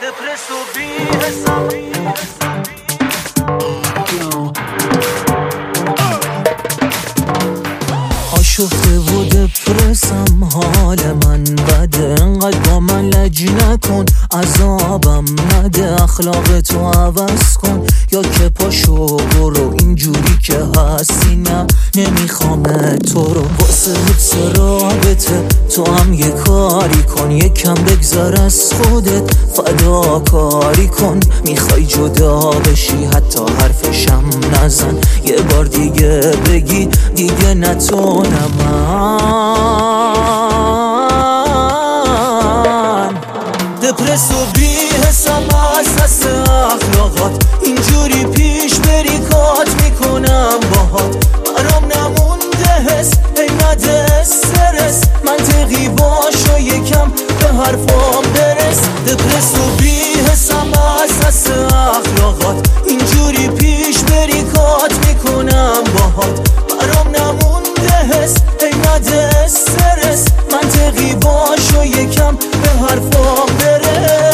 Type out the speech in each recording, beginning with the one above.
دپرس و بی‌حساب آشفته و دپرسم، حال من بده، انقدر با من لج نکن، عذابم نده، اخلاق تو عوض کن، یا که پاشو برو اینجوری که هستی، نه نمیخوام تو رو، واسه حفظ رابطه تو هم یه کاری کن، یکم بگذار از خودت فداکاری کن، میخوای جدا بشی حتی حرفشم نزن، یه بار دیگه بگی دیگه نتونم من. دپرس و بی‌حساب از دست اخلاقات، اینجوری پیش بری کات میکنم باهات، برام نمونده حس نده استرس، منطقی باش و یکم به حرفام برس. دپرس و بی‌حساب از دست اخلاقات، اینجوری پیش بری کات میکنم باهات، برام نمونده حس نده استرس، منطقی باش و یکم به حرفام برس.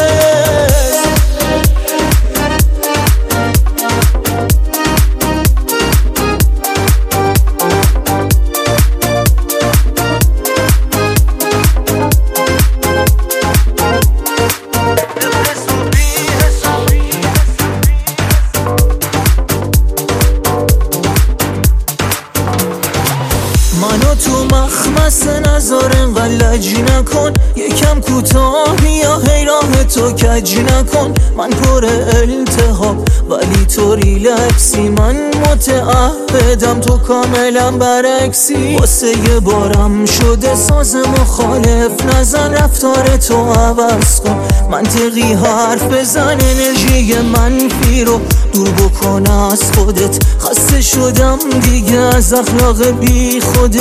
منو تو مخمس نذار، انقدر لج نکن، یکم کوتاه یا هی راه تو کج نکن، من پر التهاب ولی تو ریلکسی، من متعهدم تو کاملا برعکسی، واسه یه بارم شده ساز مخالف نزن، رفتار تو عوض کن، منطقی حرف بزن، انرژی منفی رو دور بکن از خودت، خسته شدم دیگه از اخلاق بی خودت.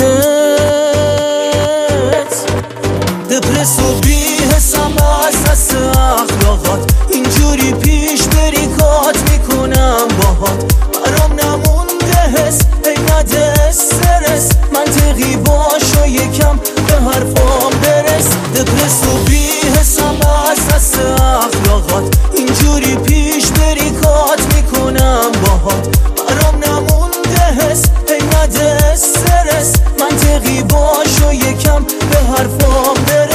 دپرس و بی‌حساب از دست اخلاقات، اینجوری پیش بری کات میکنم باهات، برام نمونده حس نده استرس، منطقی باش و یکم به حرفام برس. دپرس و بی‌حساب از دست اخلاقات، اینجوری پیش بری کات میکنم باهات، برام نمونده حس نده استرس، منطقی باش و یکم به حرفام برس.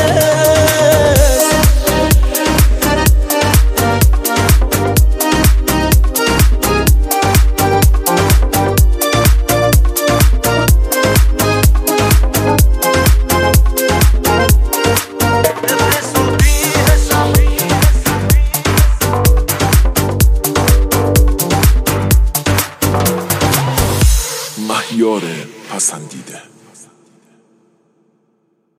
مهیار پسندیده.